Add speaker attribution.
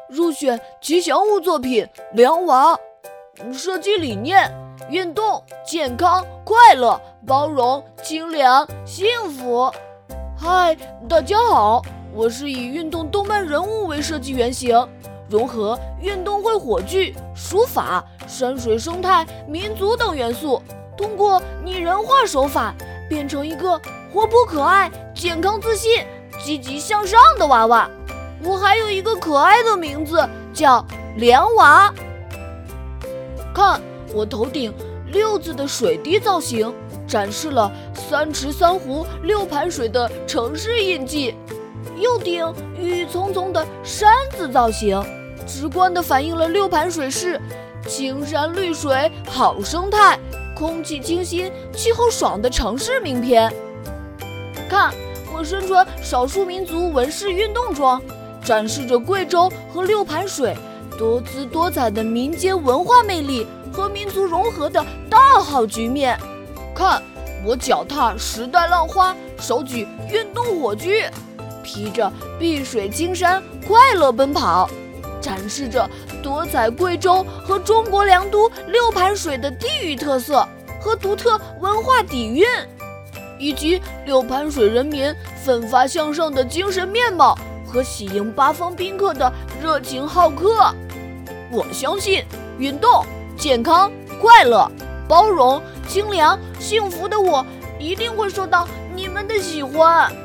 Speaker 1: 入选吉祥物作品良娃。设计理念：运动、健康、快乐、包容、清凉、幸福。嗨，大家好，我是以运动动漫人物为设计原型，融合运动会火炬、书法、山水生态、民族等元素，通过拟人化手法变成一个活泼可爱、健康自信、积极向上的娃娃。我还有一个可爱的名字，叫良娃。看，我头顶6字的水滴造型，展示了3池3湖6盘水的城市印记。右顶郁郁葱葱的山字造型，直观地反映了6盘水是青山绿水好生态，空气清新气候爽的城市名片。看，我身穿少数民族纹饰运动装，展示着贵州和6盘水多姿多彩的民间文化魅力和民族融合的大好局面。看，我脚踏时代浪花，手举运动火炬，披着碧水青山快乐奔跑，展示着多彩贵州和中国良都6盘水的地域特色和独特文化底蕴，以及6盘水人民奋发向上的精神面貌和喜迎八方宾客的热情好客。我相信运动、健康、快乐、包容、清凉、幸福的我一定会受到你们的喜欢。